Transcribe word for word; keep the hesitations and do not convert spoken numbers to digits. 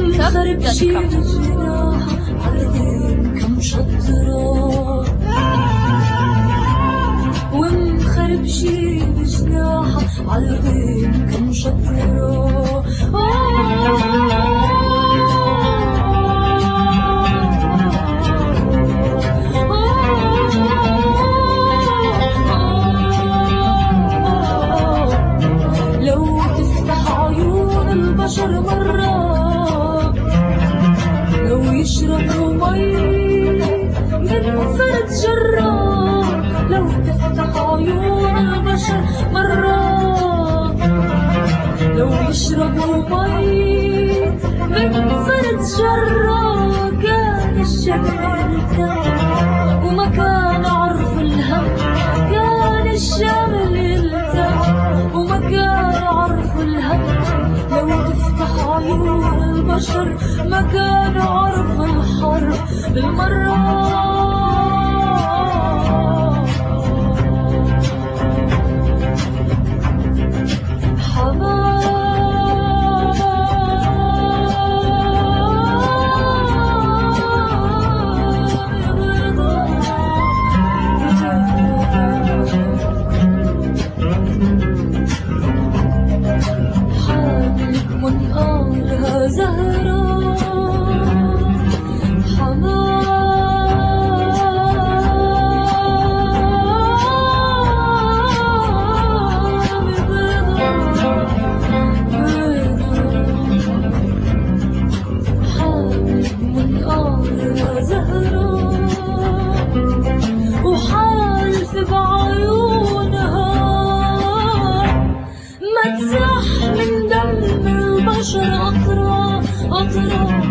مكتب دوت كوم. كم شطرة ومخربشي بجناحها عالغيم كم شطرة. لو تفتح عيون البشر مرة، لو يشربوا مي من فرد جرار، لو تفتح عيون البشر مرة، لو يشربوا مي من فرد جرار، كان الشجر يلتهب وما كان عرف الهم، كان الشمل يلتهب وما كان عرف الهم. لو تفتح عيون البشر ما كان عرف الحرب بالمرة. منقارها زهرة حمام بيضة حامل منقارها زهرة وحالف بعيونها ما تسح من دم البشر قطرة قطرة.